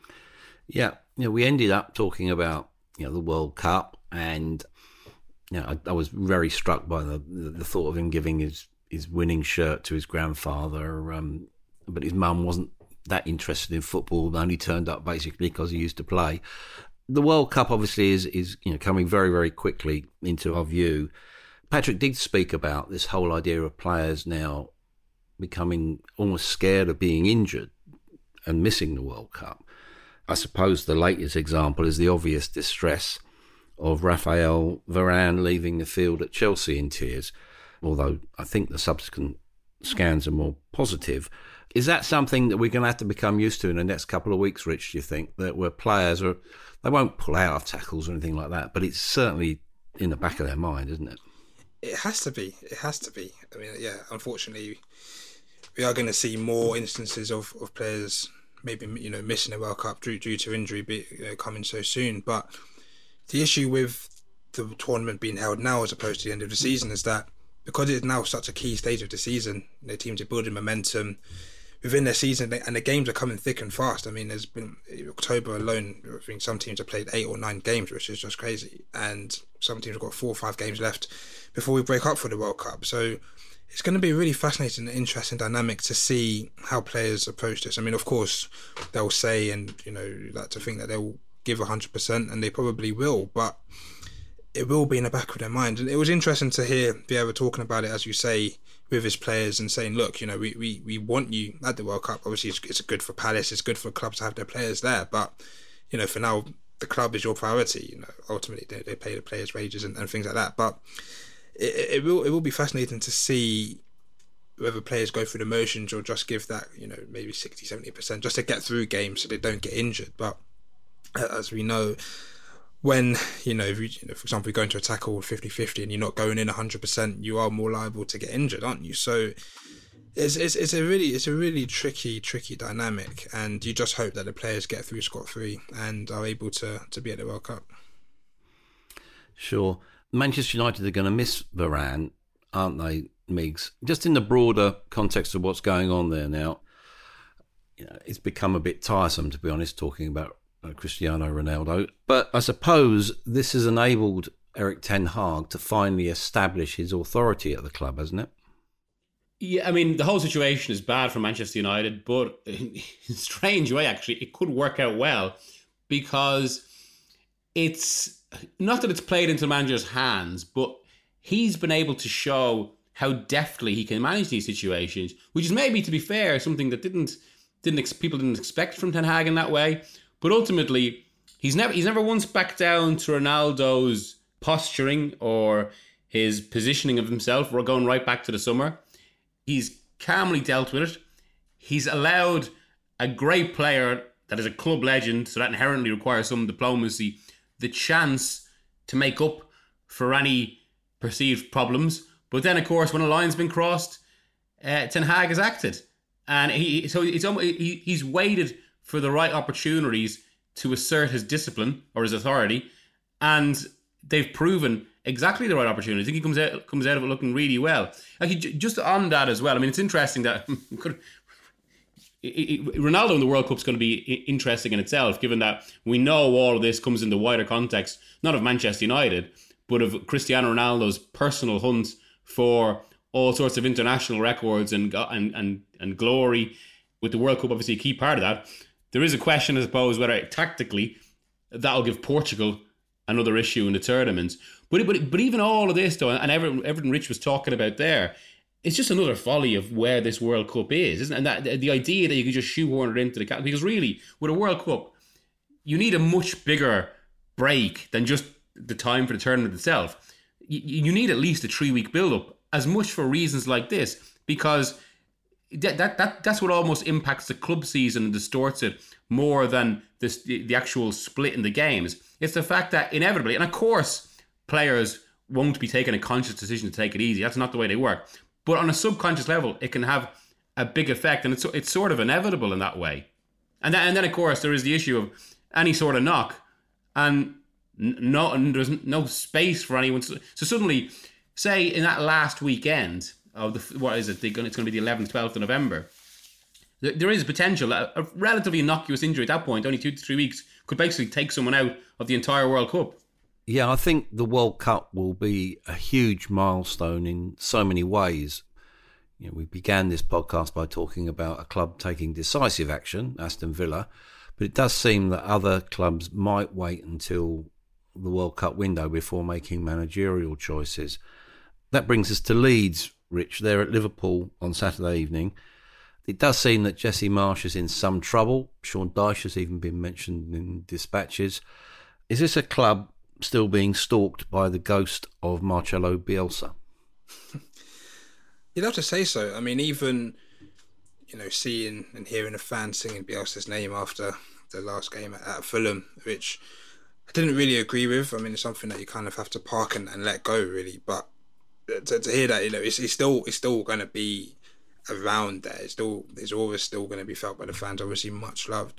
Yeah, you know, we ended up talking about, you know, the World Cup, and you know, I, I was very struck by the, the the thought of him giving his his winning shirt to his grandfather, um, but his mum wasn't that interested in football, only turned up basically because he used to play. The World Cup obviously is is you know coming very very quickly into our view. Patrick did speak about this whole idea of players now becoming almost scared of being injured and missing the World Cup. I suppose the latest example is the obvious distress of Raphael Varane leaving the field at Chelsea in tears, although I think the subsequent scans are more positive. Is that something that we're going to have to become used to in the next couple of weeks, Rich, do you think? That where players are, they won't pull out of tackles or anything like that, but it's certainly in the back of their mind, isn't it? It has to be. It has to be. I mean, yeah, unfortunately, we are going to see more instances of, of players maybe, you know, missing a World Cup due, due to injury be, you know, coming so soon. But the issue with the tournament being held now as opposed to the end of the season is that because it's now such a key stage of the season, you know, teams are building momentum within their season, and the games are coming thick and fast. I mean, there's been October alone, I think some teams have played eight or nine games, which is just crazy. And some teams have got four or five games left before we break up for the World Cup. So it's going to be a really fascinating and interesting dynamic to see how players approach this. I mean, of course, they'll say, and, you know, like to think that they'll give one hundred percent, and they probably will, but it will be in the back of their mind. And it was interesting to hear Vieira talking about it, as you say, with his players and saying, look, you know, we, we, we want you at the World Cup. Obviously, it's, it's good for Palace, it's good for clubs to have their players there, but, you know, for now, the club is your priority. You know, ultimately, they, they pay the players' wages and, and things like that. But it, it will it will be fascinating to see whether players go through the motions or just give that, you know, maybe sixty, seventy percent just to get through games so they don't get injured. But as we know, when, you know, if you, you know, for example, you go into a tackle fifty-fifty and you're not going in one hundred percent, you are more liable to get injured, aren't you? So it's, it's it's a really it's a really tricky tricky dynamic, and you just hope that the players get through scot-free and are able to to be at the World Cup. Sure. Manchester United are going to miss Varane, aren't they, Migs? Just in the broader context of what's going on there now, you know, it's become a bit tiresome, to be honest, talking about Cristiano Ronaldo. But I suppose this has enabled Erik ten Hag to finally establish his authority at the club, hasn't it? Yeah, I mean, the whole situation is bad for Manchester United, but in a strange way, actually, it could work out well, because it's not that it's played into the manager's hands, but he's been able to show how deftly he can manage these situations, which is maybe, to be fair, something that didn't didn't people didn't expect from Ten Hag in that way. But ultimately, he's never he's never once backed down to Ronaldo's posturing or his positioning of himself. We're going right back to the summer. He's calmly dealt with it. He's allowed a great player that is a club legend, so that inherently requires some diplomacy, the chance to make up for any perceived problems. But then, of course, when a line's been crossed, uh, Ten Hag has acted. And he so it's almost, he, he's waited for the right opportunities to assert his discipline or his authority, and they've proven exactly the right opportunity. I think he comes out comes out of it looking really well. Like, just on that as well, I mean, it's interesting that could, it, it, Ronaldo in the World Cup is going to be interesting in itself, given that we know all of this comes in the wider context, not of Manchester United, but of Cristiano Ronaldo's personal hunt for all sorts of international records and and and, and glory, with the World Cup obviously a key part of that. There is a question, I suppose, whether tactically that'll give Portugal another issue in the tournament. But but but even all of this, though, and everything, everything Rich was talking about there, it's just another folly of where this World Cup is, isn't it? And that the idea that you can just shoehorn it into the cap, because really, with a World Cup, you need a much bigger break than just the time for the tournament itself. You, you need at least a three-week build-up, as much for reasons like this, because that that, that that's what almost impacts the club season and distorts it more than this, the, the actual split in the games. It's the fact that inevitably, and of course, players won't be taking a conscious decision to take it easy. That's not the way they work. But on a subconscious level, it can have a big effect, and it's it's sort of inevitable in that way. And then, and then of course, there is the issue of any sort of knock, and no, and there's no space for anyone. To, so suddenly, say in that last weekend of the, what is it? It's going to be the eleventh, twelfth of November. There is potential that a relatively innocuous injury at that point, only two to three weeks, could basically take someone out of the entire World Cup. Yeah, I think the World Cup will be a huge milestone in so many ways. You know, we began this podcast by talking about a club taking decisive action, Aston Villa, but it does seem that other clubs might wait until the World Cup window before making managerial choices. That brings us to Leeds, Rich. They're at Liverpool on Saturday evening. It does seem that Jesse Marsch is in some trouble. Sean Dyche has even been mentioned in dispatches. Is this a club still being stalked by the ghost of Marcelo Bielsa? You'd have to say so. I mean, even, you know, seeing and hearing a fan singing Bielsa's name after the last game at, at Fulham, which I didn't really agree with. I mean, it's something that you kind of have to park and, and let go, really. But to, to hear that, you know, it's, it's still it's still going to be around there. It's still it's always still going to be felt by the fans. Obviously, much loved.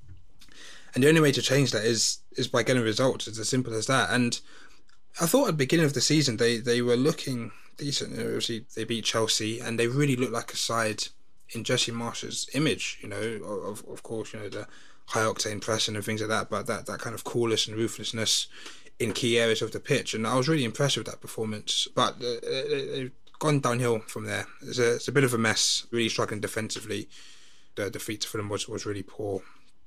And the only way to change that is is by getting results. It's as simple as that. And I thought at the beginning of the season they, they were looking decent. You know, obviously, they beat Chelsea, and they really looked like a side in Jesse Marsch's image. You know, of of course, you know the high octane pressing and things like that, but that, that kind of coolness and ruthlessness in key areas of the pitch. And I was really impressed with that performance. But uh, they've gone downhill from there. It's a, it's a bit of a mess, really struggling defensively. The defeat to Fulham was, was really poor.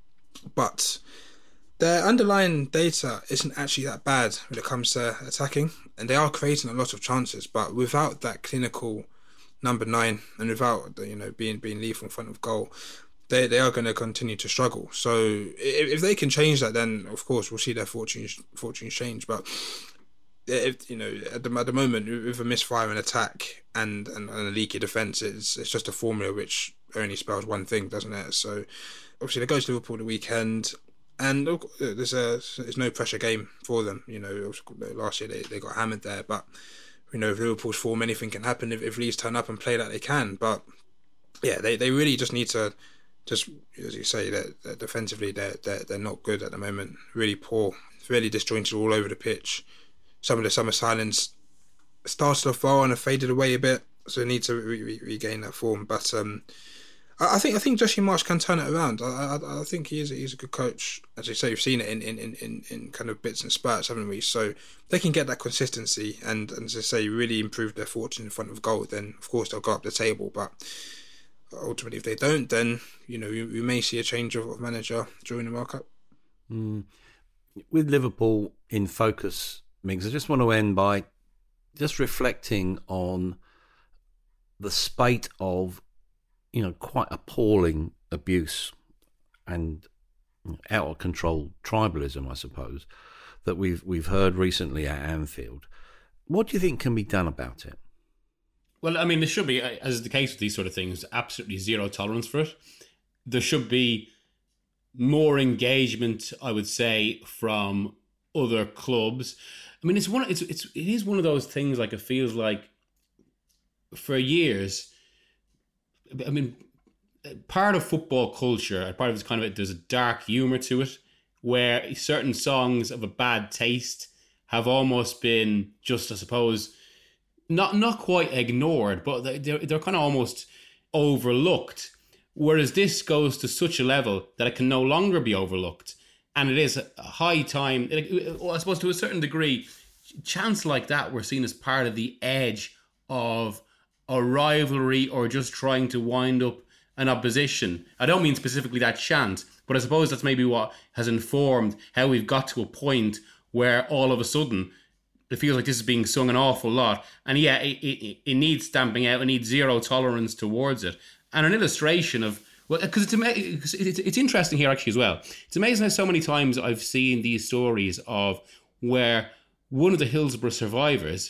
But their underlying data isn't actually that bad when it comes to attacking. And they are creating a lot of chances, but without that clinical number nine and without, you know, being being lethal in front of goal, They they are going to continue to struggle. So if, if they can change that, then of course we'll see their fortunes fortunes change. But if, you know, at the, at the moment, with a misfire in attack and, and, and a leaky defence, it's it's just a formula which only spells one thing, doesn't it? So obviously they go to Liverpool the weekend, and look, there's a there's no pressure game for them. You know, last year they, they got hammered there, but you know, if Liverpool's form, anything can happen if, if Leeds turn up and play like they can. But yeah, they, they really just need to. Just as you say, that, that defensively they're, they're they're not good at the moment. Really poor, really disjointed all over the pitch. Some of the summer signings started off well and have faded away a bit, so they need to re- re- regain that form. But um, I, I think I think Jesse Marsch can turn it around. I, I I think he is he's a good coach. As you say, we've seen it in in, in, in kind of bits and spurts, haven't we? So they can get that consistency and, and as I say, really improve their fortune in front of goal. Then of course they'll go up the table, but ultimately, if they don't, then you know you, you may see a change of, of manager during the World Cup. Mm. With Liverpool in focus, Miggs, I just want to end by just reflecting on the spate of, you know, quite appalling abuse and out of control tribalism, I suppose, that we've we've heard recently at Anfield. What do you think can be done about it? Well, I mean, there should be, as is the case with these sort of things, absolutely zero tolerance for it. There should be more engagement, I would say, from other clubs. I mean, it's one. It's it's it is one of those things. Like, it feels like for years. I mean, part of football culture, part of it's kind of there's a dark humor to it, where certain songs of a bad taste have almost been just, I suppose, Not not quite ignored, but they're, they're kind of almost overlooked. Whereas this goes to such a level that it can no longer be overlooked. And it is a high time, I suppose to a certain degree, chants like that were seen as part of the edge of a rivalry or just trying to wind up an opposition. I don't mean specifically that chant, but I suppose that's maybe what has informed how we've got to a point where all of a sudden it feels like this is being sung an awful lot. And yeah, it, it, it needs stamping out. It needs zero tolerance towards it. And an illustration of, well, because it's, it's, it's, it's interesting here actually as well. It's amazing how so many times I've seen these stories of where one of the Hillsborough survivors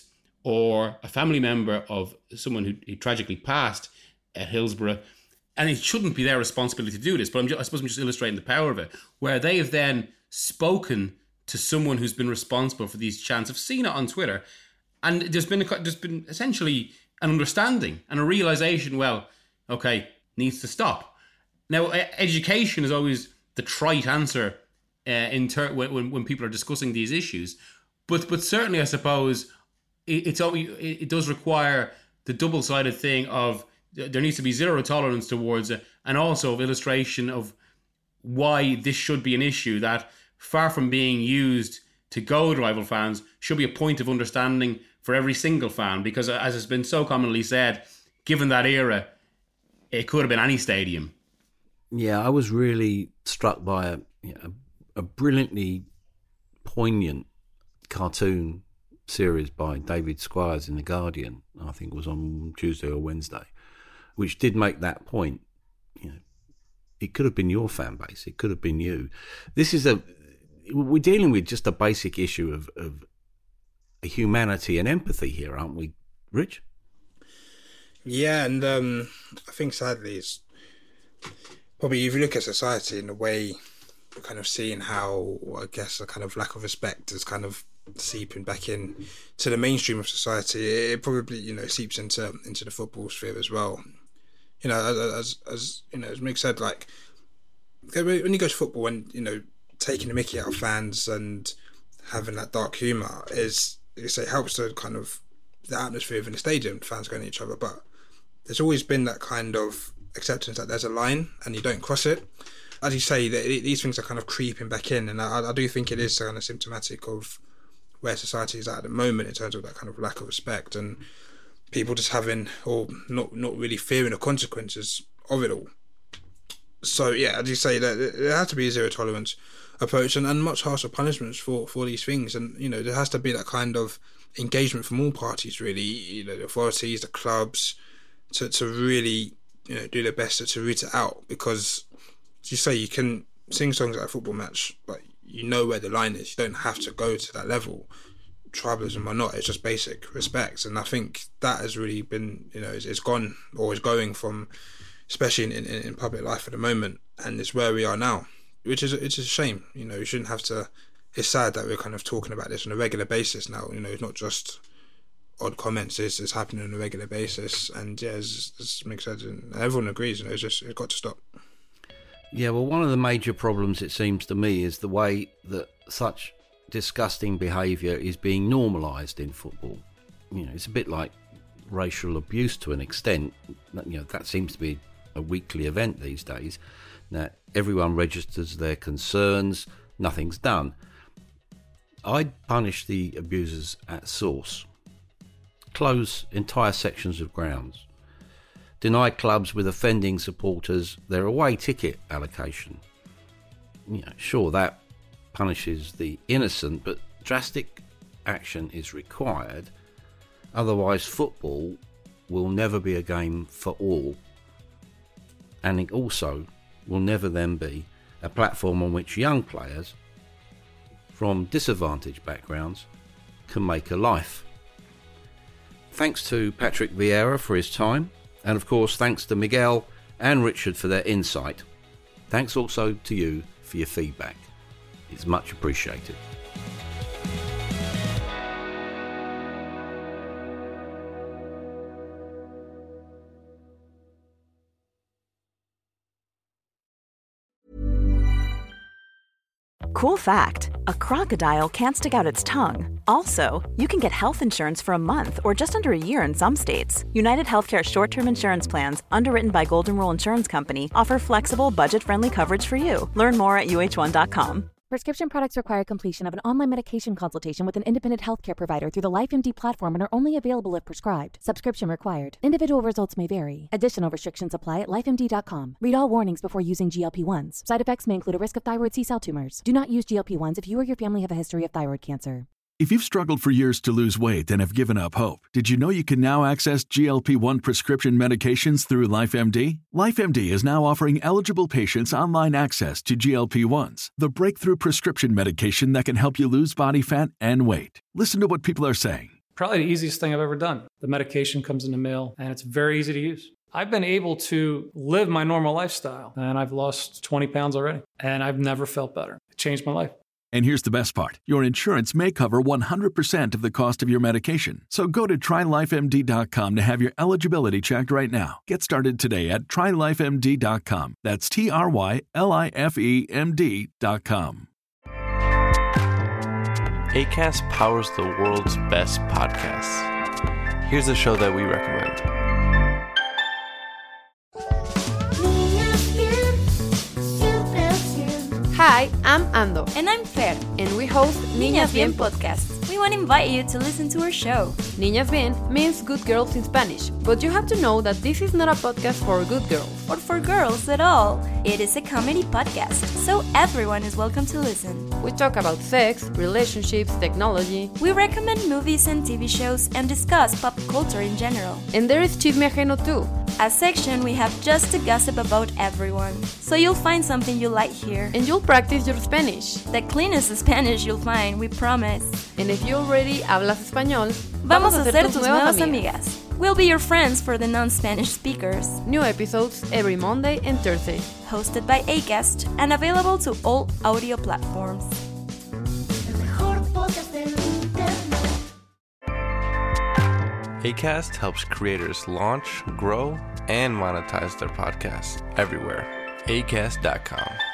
or a family member of someone who, who tragically passed at Hillsborough, and it shouldn't be their responsibility to do this, but I'm just, I suppose I'm just illustrating the power of it, where they have then spoken to someone who's been responsible for these chants. I've seen it on Twitter, and there's been a, there's been essentially an understanding and a realization. Well, okay, needs to stop. Now, education is always the trite answer uh, in ter- when when people are discussing these issues, but but certainly I suppose it, it's only it, it does require the double-sided thing of there needs to be zero tolerance towards it, and also of illustration of why this should be an issue that, far from being used to goad rival fans, should be a point of understanding for every single fan. Because as has been so commonly said, given that era, it could have been any stadium. Yeah, I was really struck by a, you know, a brilliantly poignant cartoon series by David Squires in The Guardian, I think it was on Tuesday or Wednesday, which did make that point. You know, it could have been your fan base. It could have been you. This is a we're dealing with just a basic issue of, of humanity and empathy here, aren't we, Rich? Yeah, and um, I think sadly it's probably, if you look at society in a way, we're kind of seeing how, I guess, a kind of lack of respect is kind of seeping back in to the mainstream of society. It probably, you know, seeps into into the football sphere as well. You know, as as, as you know, as Mick said, like when you go to football, and you know, taking the mickey out of fans and having that dark humour is, you say, helps to kind of the atmosphere within the stadium, fans going at each other. But there's always been that kind of acceptance that there's a line and you don't cross it. As you say, that these things are kind of creeping back in, and I, I do think it is kind of symptomatic of where society is at at the moment in terms of that kind of lack of respect and people just having, or not not really fearing the consequences of it all. So yeah, as you say, that there has to be a zero tolerance approach and, and much harsher punishments for, for these things, and you know there has to be that kind of engagement from all parties, really, you know, the authorities, the clubs, to to really, you know, do their best to, to root it out, because as you say, you can sing songs at a football match, but you know where the line is. You don't have to go to that level, tribalism or not. It's just basic respect, and I think that has really been, you know, it's, it's gone or is going from, especially in, in, in public life at the moment, and it's where we are now, which is it's a shame. You know, you shouldn't have to. It's sad that we're kind of talking about this on a regular basis now. You know, it's not just odd comments. It's, it's happening on a regular basis, and yeah, as, as Mick said, and everyone agrees. You know, it's just it's got to stop. Yeah, well, one of the major problems, it seems to me, is the way that such disgusting behaviour is being normalised in football. You know, it's a bit like racial abuse to an extent. You know, that seems to be a weekly event these days. Now, everyone registers their concerns, nothing's done. I'd punish the abusers at source. Close entire sections of grounds. Deny clubs with offending supporters their away ticket allocation. You know, sure, that punishes the innocent, but drastic action is required. Otherwise, football will never be a game for all. And it also will never then be a platform on which young players from disadvantaged backgrounds can make a life. Thanks to Patrick Vieira for his time, and of course thanks to Miguel and Richard for their insight. Thanks also to you for your feedback. It's much appreciated. Cool fact, a crocodile can't stick out its tongue. Also, you can get health insurance for a month or just under a year in some states. United Healthcare short-term insurance plans, underwritten by Golden Rule Insurance Company, offer flexible, budget-friendly coverage for you. Learn more at U H one dot com. Prescription products require completion of an online medication consultation with an independent healthcare provider through the LifeMD platform and are only available if prescribed. Subscription required. Individual results may vary. Additional restrictions apply at life M D dot com. Read all warnings before using G L P ones. Side effects may include a risk of thyroid C-cell tumors. Do not use G L P ones if you or your family have a history of thyroid cancer. If you've struggled for years to lose weight and have given up hope, did you know you can now access G L P one prescription medications through LifeMD? LifeMD is now offering eligible patients online access to G L P ones, the breakthrough prescription medication that can help you lose body fat and weight. Listen to what people are saying. Probably the easiest thing I've ever done. The medication comes in the mail, and it's very easy to use. I've been able to live my normal lifestyle, and I've lost twenty pounds already, and I've never felt better. It changed my life. And here's the best part. Your insurance may cover one hundred percent of the cost of your medication. So go to try life M D dot com to have your eligibility checked right now. Get started today at try life M D dot com. That's T R Y L I F E M D dot com. Acast powers the world's best podcasts. Here's a show that we recommend. Hi, I'm Ando. And I'm Fer. And we host Niñas Bien Podcast. We we want to invite you to listen to our show. Niñas Bien means good girls in Spanish, but you have to know that this is not a podcast for good girls. Or for girls at all. It is a comedy podcast, so everyone is welcome to listen. We talk about sex, relationships, technology. We recommend movies and T V shows and discuss pop culture in general. And there is Chisme Ajeno too, a section we have just to gossip about everyone. So you'll find something you like here. And you'll practice your Spanish. The cleanest Spanish you'll find, we promise. And if you already hablas español, vamos a ser tus nuevas amigas. We'll be your friends for the non-Spanish speakers. New episodes every Monday and Thursday. Hosted by Acast and available to all audio platforms. Acast helps creators launch, grow, and monetize their podcasts everywhere. acast dot com.